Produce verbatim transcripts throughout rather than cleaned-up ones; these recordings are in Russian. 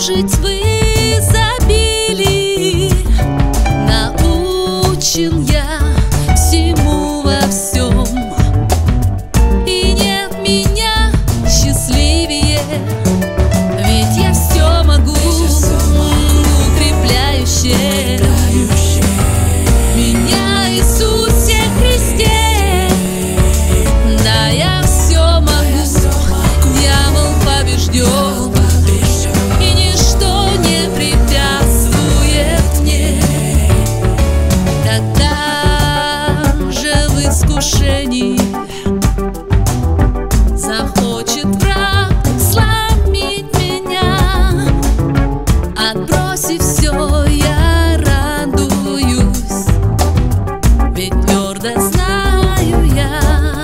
жить в изобилии. Научен я всему во всем, и нет меня счастливее. Ведь я все могу, укрепляющее меня Иисусе Христе. Да, я все могу, дьявол побежден, и ничто не препятствует мне. Когда же в искушении захочет враг сломить меня, отбросив все, я радуюсь, ведь твердо знаю я,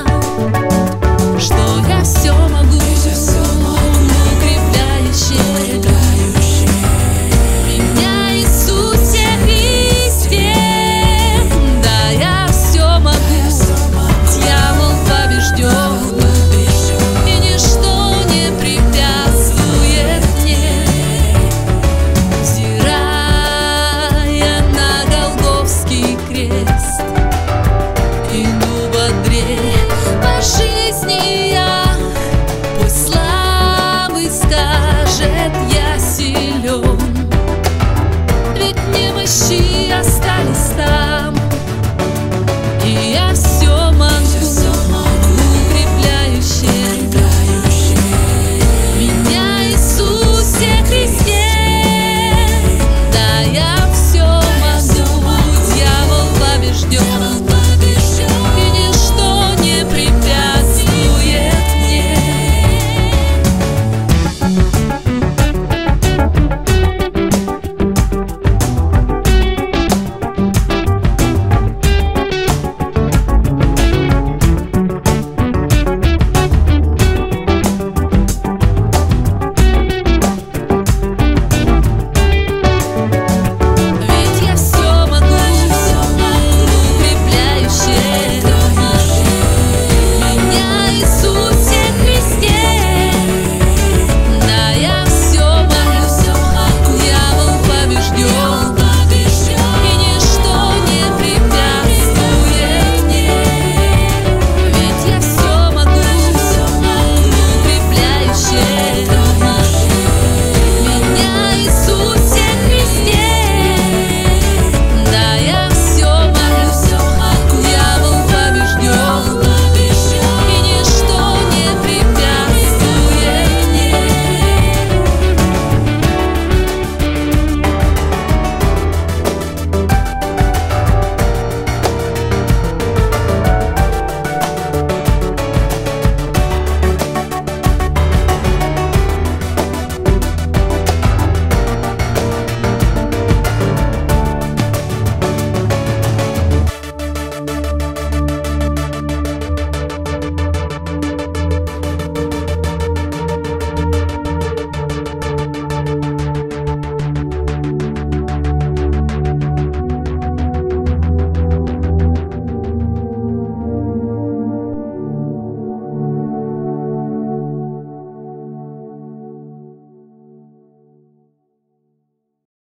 что я все могу, укрепляющее меня Иисусе Христе. Да, я все могу, дьявол побежден, и ничто не препятствует мне. Взирая на Голгофский крест, иду бодрее по жизни я, пусть славы скажет